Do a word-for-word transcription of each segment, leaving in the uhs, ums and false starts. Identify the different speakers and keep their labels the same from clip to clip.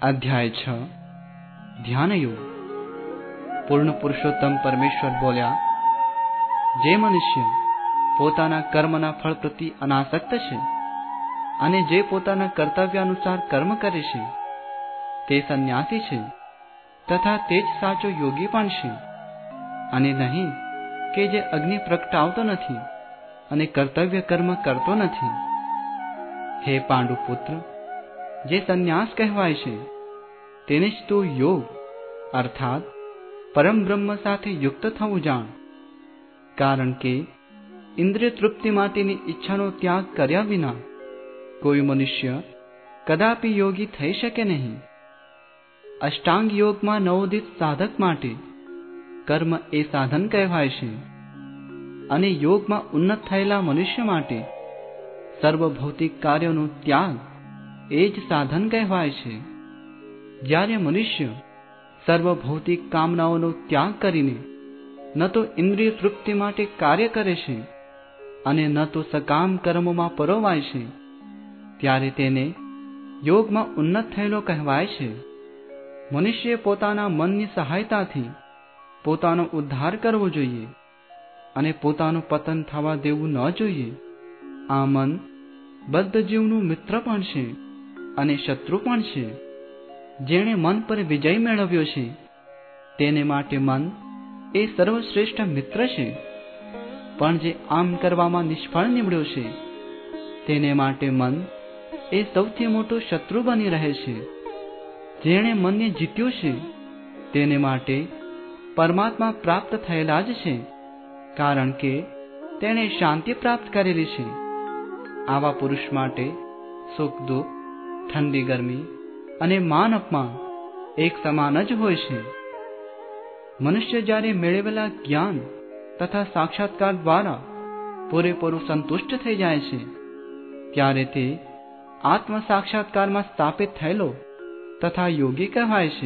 Speaker 1: अध्याय छ ध्यान योग। पूर्ण पुरुषोत्तम परमेश्वर बोल्या, जे मनुष्य पोताना कर्मना फल प्रति अनासक्त छे अने जे पोताना कर्तव्यानुसार कर्म करे छे ते संन्यासी छे तथा तेज साचो योगी पण छे, अने नहीं के जे अग्नि प्रगटावतो नथी अने कर्तव्य कर्म करतो नथी। हे पांडु पुत्र, जे संन्यास कहवाय छे तेने ज तू योग अर्थात परम ब्रह्म साथे युक्त थवुं जाण। कारण के इंद्रिय तृप्ति माटेनी इच्छानो त्याग कर्या विना कोई मनुष्य कदापि योगी थई शके नहीं। अष्टांग योग में नवोदित साधक माटे कर्म ए साधन कहवाय छे अने योग में उन्नत थयेला मनुष्य माटे सर्व भौतिक कार्यों त्याग ए ज साधन कहवाय छे। ज्यारे मनुष्य सर्व भौतिक कामनाओं त्याग करीने न तो इंद्रिय तृप्ति माटे कार्य करे छे अने न तो सकाम कर्मों में परोवाय छे, त्यारे तेने योग में उन्नत थयेलो कहवाय छे। मनुष्य पोताना मननी सहायताथी पोतानो उद्धार करवो जोईए अने पोतानो पतन थवा देवुं न जोईए। आ मन बद्ध जीवनु मित्र पण छे अने शत्रु पण छे। जेणे मन पर विजय मेळव्यो छे तेने माटे मन ए सर्वश्रेष्ठ मित्र छे, पण जे आम करवामां निष्फळ निवड्यो छे तेने माटे मन ए सौथी मोटो शत्रु बनी रहे छे। जेणे मनने जीत्यो छे तेने माटे परमात्मा प्राप्त थयेला ज छे, कारण के तेणे शांति प्राप्त करेली छे। आवा पुरुष माटे सुख दुख, ठंडी गर्मी अने मान अपमान एक समान ज होय छे। मनुष्य ज्यारे मेळवेला ज्ञान तथा साक्षात्कार द्वारा पूरेपूरो संतुष्ट थई जाय छे त्यारे ते आत्म साक्षात्कार में स्थापित थयेलो तथा योगी कहवाय छे।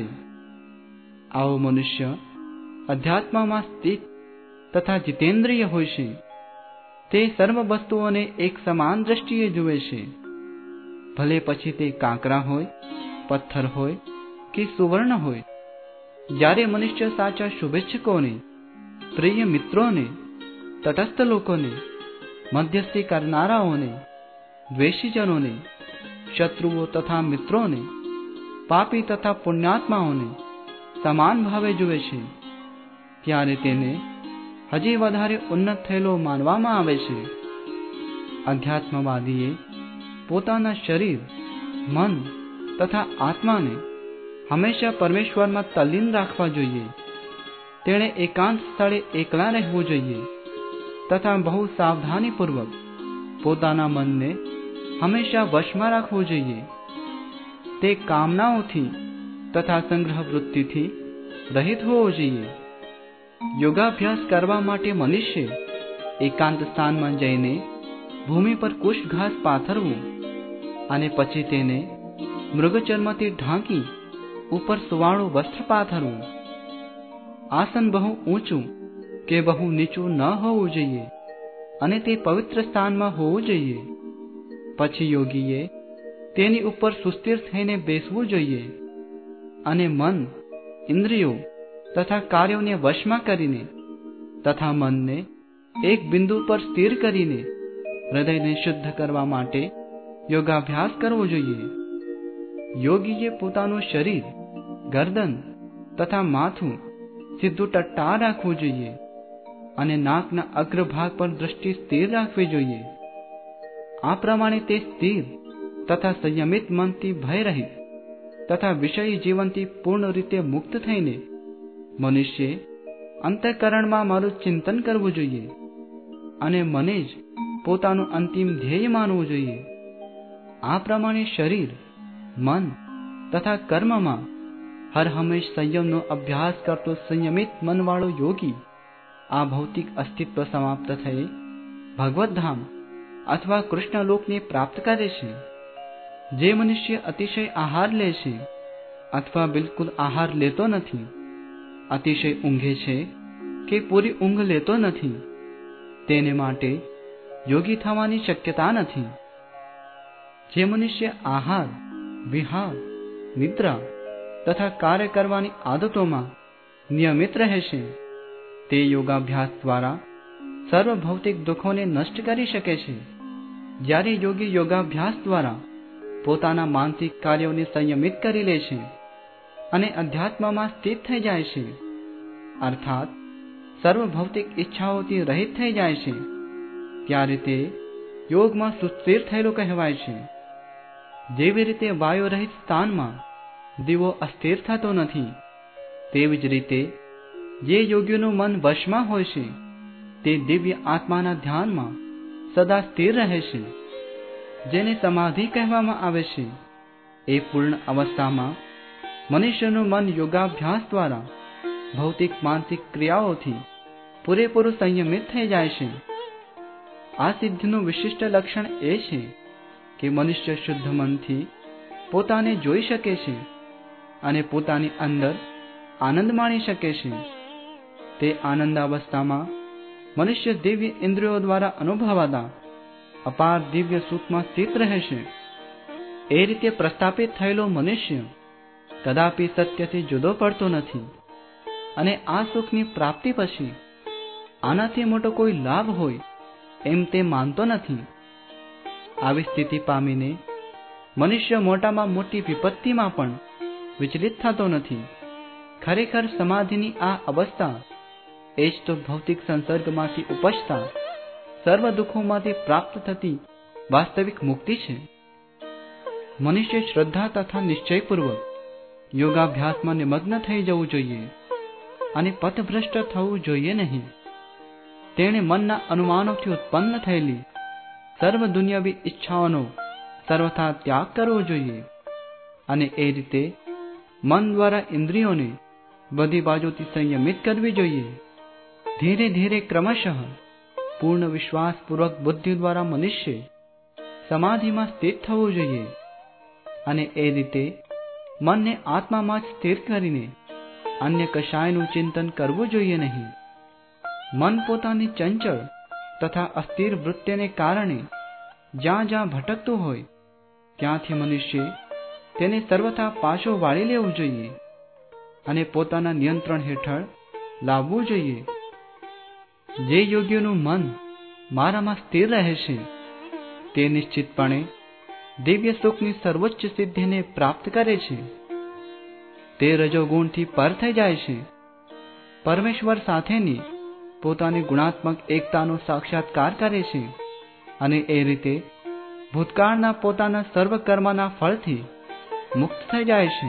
Speaker 1: आवो मनुष्य अध्यात्म में स्थित तथा जितेन्द्रिय होय छे। ते सर्व वस्तुओने एक समान दृष्टिए जुए छे, भले पछी ते कांकरा होय, पत्थर होय कि सुवर्ण होय। ज्यारे मनुष्य साचा शुभेच्छकोने, प्रिय मित्रोने, तटस्थ लोकोने, मध्यस्थी करनाराओने, द्वेषीजनोने, शत्रुओं तथा मित्रोने, पापी तथा पुण्यात्माओने समान भावे जुए छे, त्यारे तेने हजी वधारे उन्नत थयेलो मानवामां आवे छे। अध्यात्मवादीए पोताना शरीर, मन तथा आत्मा ने हमेशा परमेश्वर में तल्लीन राखवा जोईए। तेणे एकांत स्थळे एकला रहेवुं जोईए तथा बहु सावधानी पूर्वक पोताना मन ने हमेशा वश में राखवुं जोईए। ते कामनाओथी तथा संग्रह वृत्ति थी रहित होवो जोईए। योगाभ्यास करवा माटे मनुष्य एकांत स्थान में जईने भूमि पर कुश घास पाथरवुं अने पछी तेने मृगचर्मथी ढांकी ऊपर सुवाळुं वस्त्र पाथरवुं। आसन बहु ऊंचुं के बहु नीचुं न होवुं जोईए अने ते पवित्र स्थान में होवुं जोईए। पछी योगीए तेनी ऊपर सुस्थिर थईने बेसवुं जोईए अने मन, इंद्रियों तथा कार्यों ने वश में करीने तथा मन ने एक बिंदु पर स्थिर करीने हृदय ने शुद्ध करवा माटे योगाभ्यास करवो जोईए। योगीए पोतानुं शरीर, गर्दन तथा माथुं सीधुं टट्टार राखवुं जोईए अने नाकना अग्रभाग पर दृष्टि स्थिर राखवी जोईए। आ प्रमाणे ते स्थिर तथा संयमित मनथी भयरहित तथा विषयी जीवनथी पूर्ण रीते मुक्त थईने मनुष्य अंतःकरणमां मारुं चिंतन करवुं जोईए अने मने ज पोतानुं अंतिम ध्येय मानवुं जोईए। आ प्रमाणे शरीर, मन तथा कर्म में हर हमेश संयमनो अभ्यास करतो संयमित मनवाळो योगी आ भौतिक अस्तित्व समाप्त थई भगवत धाम अथवा कृष्णलोक ने प्राप्त करे छे। जे मनुष्य अतिशय आहार ले छे अथवा बिल्कुल आहार लेतो नथी, अतिशय ऊंघे छे के पूरी ऊंघ लेतो नथी, तेने माटे योगी थवानी शक्यता नथी। जे मनुष्य आहार, विहार, નિદ્રા તથા કાર્ય કરવાની આદતોમાં નિયમિત રહેશે, તે યોગાભ્યાસ દ્વારા સર્વ ભૌતિક દુઃખોને નષ્ટ કરી શકે છે. જ્યારે યોગી યોગાભ્યાસ દ્વારા પોતાના માનસિક કાર્યોને સંયમિત કરી લે છે અને અધ્યાત્મમાં સ્થિત થઈ જાય છે, અર્થાત સર્વ ભૌતિક ઈચ્છાઓથી રહિત થઈ જાય છે, ત્યારે તે યોગમાં સુસ્થિર થયેલું કહેવાય છે. જેવી રીતે વાયુ રહિત સ્થાનમાં દીવો અસ્થિર થતો નથી, તેવી જ રીતે જે યોગીનું મન વશમાં હોય છે તે દિવ્ય આત્માના ધ્યાનમાં સદા સ્થિર રહે છે, જેને સમાધિ કહેવામાં આવે છે. એ પૂર્ણ અવસ્થામાં મનુષ્યનું મન યોગાભ્યાસ દ્વારા ભૌતિક માનસિક ક્રિયાઓથી પૂરેપૂરું સંયમિત થઈ જાય છે. આ સિદ્ધિનું વિશિષ્ટ લક્ષણ એ છે કે મનુષ્ય શુદ્ધ મનથી પોતાને જોઈ શકે છે અને પોતાની અંદર આનંદ માણી શકે છે. તે આનંદ અવસ્થામાં મનુષ્ય દિવ્ય ઇન્દ્રિયો દ્વારા અનુભવાતા અપાર દિવ્ય સુખમાં સ્થિત રહેશે. એ રીતે પ્રસ્થાપિત થયેલો મનુષ્ય કદાપી સત્યથી જુદો પડતો નથી અને આ સુખની પ્રાપ્તિ પછી આનાથી મોટો કોઈ લાભ હોય એમ તે માનતો નથી. આવી સ્થિતિ પામીને મનુષ્ય મોટામાં મોટી વિપત્તિમાં પણ વિચલિત થતો નથી. ખરેખર સમાધિની આ અવસ્થા એ જ તો ભૌતિક સંસર્ગમાંથી ઉપજતા સર્વ દુઃખોમાંથી પ્રાપ્ત થતી વાસ્તવિક મુક્તિ છે. મનુષ્ય શ્રદ્ધા તથા નિશ્ચયપૂર્વક યોગાભ્યાસમાં નિમગ્ન થઈ જવું જોઈએ અને પથભ્રષ્ટ થવું જોઈએ નહીં. તેણે મનના અનુમાનોથી ઉત્પન્ન થયેલી સર્વ દુનિયાવી ઈચ્છાઓનો સર્વથા ત્યાગ કરવો જોઈએ અને એ રીતે મન દ્વારા ઇન્દ્રિયોને બધી બાજુથી સંયમિત કરવી જોઈએ. ધીરે ધીરે ક્રમશઃ પૂર્ણ વિશ્વાસપૂર્વક બુદ્ધિ દ્વારા મનુષ્ય સમાધિમાં સ્થિત થવું જોઈએ અને એ રીતે મનને આત્મામાં જ સ્થિર કરીને અન્ય કશાયનું ચિંતન કરવું જોઈએ નહીં. મન પોતાની ચંચળ તથા અસ્થિર વૃત્તિને કારણે જ્યાં જ્યાં ભટકતું હોય ત્યાંથી મનુષ્ય તેને સર્વથા પાછો વાળી લેવું જોઈએ અને પોતાના નિયંત્રણ હેઠળ લાવવું જોઈએ. જે યોગીઓનું મન મારામાં સ્થિર રહે છે તે નિશ્ચિતપણે દિવ્ય સુખની સર્વોચ્ચ સિદ્ધિને પ્રાપ્ત કરે છે. તે રજોગુણથી પર થઈ જાય છે. પરમેશ્વર સાથેની પોતાની ગુણાત્મક એકતાનો સાક્ષાત્કાર કરે છે અને એ રીતે ભૂતકાળના પોતાના સર્વ કર્મના ફળથી મુક્ત થઈ જાય છે.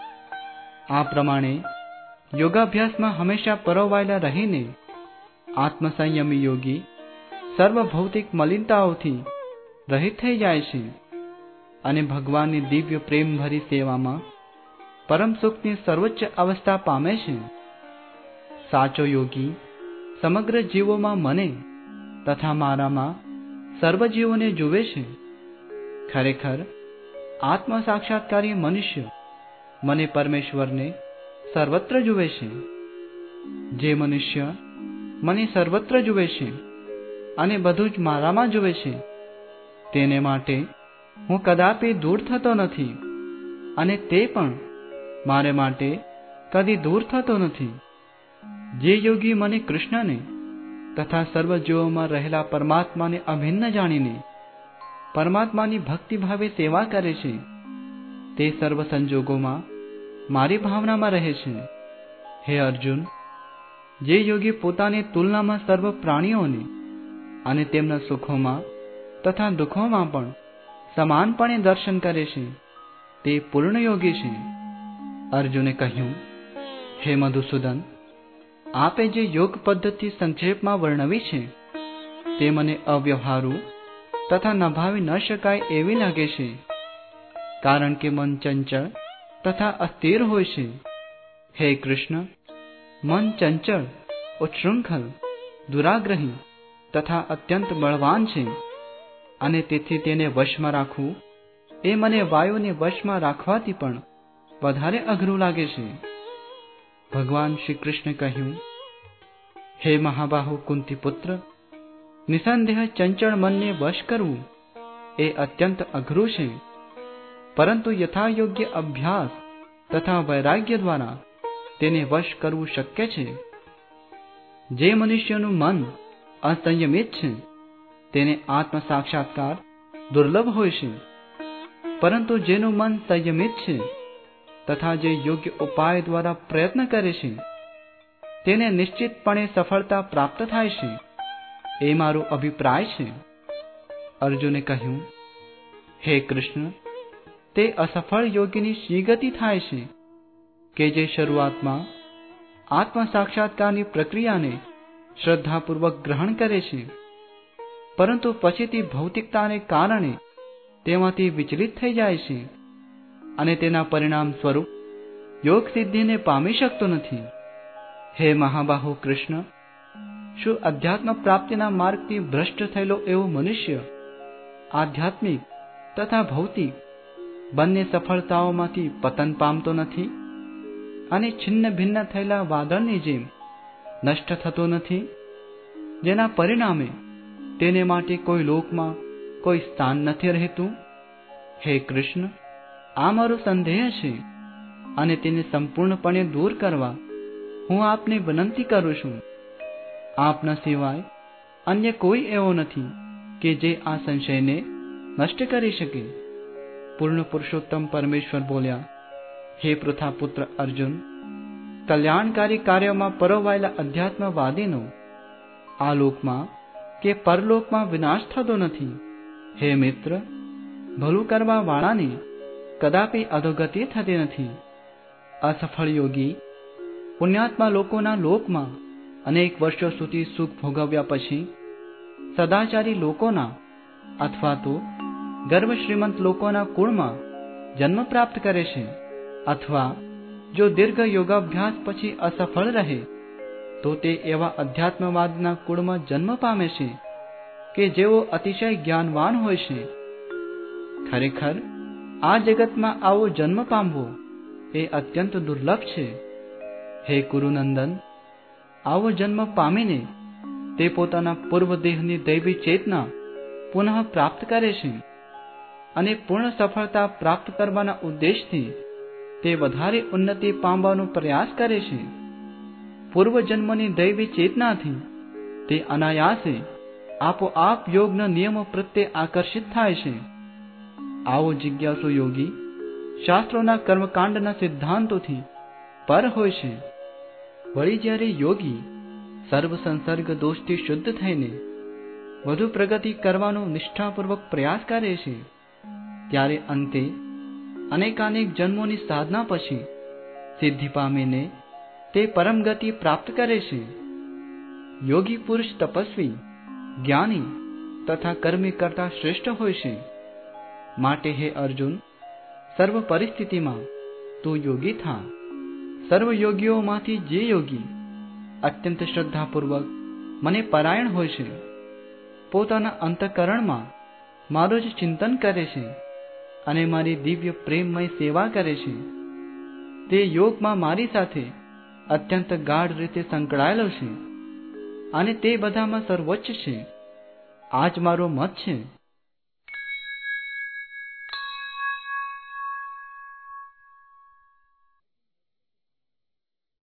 Speaker 1: આ પ્રમાણે યોગાભ્યાસમાં હંમેશા પરોવાયેલા રહીને આત્મસંયમી યોગી સર્વ ભૌતિક મલિનતાઓથી રહિત થઈ જાય છે અને ભગવાનની દિવ્ય પ્રેમભરી સેવામાં પરમ સુખની સર્વોચ્ચ અવસ્થા પામે છે. સાચો યોગી સમગ્ર જીવોમાં મને તથા મારામાં સર્વ જીવોને જુએ છે. ખરેખર આત્મ સાક્ષાત્કારી મનુષ્ય મને પરમેશ્વરને સર્વત્ર જુએ છે. જે મનુષ્ય મને સર્વત્ર જુએ છે અને બધું જ મારામાં જુએ છે તેને માટે હું કદાપી દૂર થતો નથી અને તે પણ મારે માટે કદી દૂર થતો નથી. જે યોગી મને કૃષ્ણને તથા સર્વ જીવોમાં રહેલા પરમાત્માને અભિન્ન જાણીને પરમાત્માની ભક્તિભાવે સેવા કરે છે તે સર્વ સંજોગોમાં મારી ભાવનામાં રહે છે. હે અર્જુન, જે યોગી પોતાની તુલનામાં સર્વ પ્રાણીઓને અને તેમના સુખોમાં તથા દુઃખોમાં પણ સમાનપણે દર્શન કરે છે તે પૂર્ણ યોગી છે. અર્જુને કહ્યું, હે મધુસૂદન, આપે જે યોગ પદ્ધતિ સંક્ષેપમાં વર્ણવી છે તે મને અવ્યવહારુ તથા નભાવી ન શકાય એવી લાગે છે, કારણ કે મન ચંચળ તથા અસ્થિર હોય છે. હે કૃષ્ણ, મન ચંચળ, ઉચ્છૃંખલ, દુરાગ્રહી તથા અત્યંત બળવાન છે અને તેથી તેને વશમાં રાખવું એ મને વાયુને વશમાં રાખવાથી પણ વધારે અઘરું લાગે છે. ભગવાન શ્રી કૃષ્ણ કહ્યું, હે મહાબાહુ કુંતી પુત્ર, નિસંદેહ ચંચળ મનને વશ કરવું એ અત્યંત અઘરું છે. પરંતુ યથાયોગ્ય અભ્યાસ તથા વૈરાગ્ય દ્વારા તેને વશ કરવું શક્ય છે. જે મનુષ્યનું મન અસંયમિત છે તેને આત્મ સાક્ષાત્કાર દુર્લભ હોય છે, પરંતુ જેનું મન સંયમિત છે તથા જે યોગ્ય ઉપાય દ્વારા પ્રયત્ન કરે છે તેને નિશ્ચિતપણે સફળતા પ્રાપ્ત થાય છે, એ મારો અભિપ્રાય છે. અર્જુને કહ્યું, હે કૃષ્ણ, તે અસફળ યોગીની શી ગતિ થાય છે કે જે શરૂઆતમાં આત્મ સાક્ષાત્કારની પ્રક્રિયાને શ્રદ્ધાપૂર્વક ગ્રહણ કરે છે, પરંતુ પછીથી ભૌતિકતાને કારણે તેમાંથી વિચલિત થઈ જાય છે અને તેના પરિણામ સ્વરૂપ યોગ સિદ્ધિને પામી શકતો નથી. હે મહાબાહુ કૃષ્ણ, શું અધ્યાત્મ પ્રાપ્તિના માર્ગથી ભ્રષ્ટ થયેલો એવો મનુષ્ય આધ્યાત્મિક તથા ભૌતિક બંને સફળતાઓમાંથી પતન પામતો નથી અને છિન્ન ભિન્ન થયેલા વાદળની જેમ નષ્ટ થતો નથી, જેના પરિણામે તેને માટે કોઈ લોકમાં કોઈ સ્થાન નથી રહેતું? હે કૃષ્ણ, આ મારો સંદેહ છે અને તેને સંપૂર્ણપણે દૂર કરવા હું આપને વિનંતી કરું છું. આપના સિવાય અન્ય કોઈ એવો નથી કે જે આ સંશયને નષ્ટ કરી શકે. પૂર્ણ પુરુષોત્તમ પરમેશ્વર બોલ્યા, હે પૃથાપુત્ર અર્જુન, કલ્યાણકારી કાર્યોમાં પરોવાયેલા અધ્યાત્મવાદીનો આ લોકમાં કે પરલોકમાં વિનાશ થતો નથી. હે મિત્ર, ભલું કરવા વાળાને કદાપી અધોગતિ થતી નથી. અસફળ યોગી પુણ્યાત્મા લોકોના લોકમાં અનેક વર્ષો સુધી સુખ ભોગવ્યા પછી સદાચારી લોકોના અથવા તો ગર્વ શ્રીમંત લોકોના કુળમાં જન્મ પ્રાપ્ત કરે છે, અથવા જો દીર્ઘ યોગાભ્યાસ પછી અસફળ રહે તો તે એવા અધ્યાત્મવાદના કુળમાં જન્મ પામે છે કે જેઓ અતિશય જ્ઞાનવાન હોય છે. ખરેખર આ જગતમાં આવો જન્મ પામવો એ અત્યંત દુર્લભ છે. હે કુરુનંદન, આવો જન્મ પામીને તે પોતાના પૂર્વ દેહની દૈવી ચેતના પુનઃ પ્રાપ્ત કરે છે અને પૂર્ણ સફળતા પ્રાપ્ત કરવાના ઉદ્દેશથી તે વધારે ઉન્નતિ પામવાનો પ્રયાસ કરે છે. પૂર્વ જન્મની દૈવી ચેતનાથી તે અનાયાસે આપોઆપ યોગના નિયમો પ્રત્યે આકર્ષિત થાય છે. આવો જિજ્ઞાસુ યોગી શાસ્ત્રોના કર્મકાંડના સિદ્ધાંતોથી પર હોય છે. વળી જ્યારે યોગી સર્વ સંસર્ગ દોષથી શુદ્ધ થઈને વધુ પ્રગતિ કરવાનો નિષ્ઠાપૂર્વક પ્રયાસ કરે છે, ત્યારે અંતે અનેકાનેક જન્મોની સાધના પછી સિદ્ધિ પામીને તે પરમ ગતિ પ્રાપ્ત કરે છે. યોગી પુરુષ તપસ્વી, જ્ઞાની તથા કર્મી કરતા શ્રેષ્ઠ હોય છે. માટે હે અર્જુન, સર્વ પરિસ્થિતિમાં તું યોગી થા. સર્વ યોગીઓમાંથી જે યોગી અત્યંત શ્રદ્ધાપૂર્વક મને પરાયણ હોય છે, પોતાના અંતઃકરણમાં મારું જ ચિંતન કરે છે અને મારી દિવ્ય પ્રેમમય સેવા કરે છે, તે યોગમાં મારી સાથે અત્યંત ગાઢ રીતે સંકળાયેલો છે અને તે બધામાં સર્વોચ્ચ છે. આ જ મારો મત છે.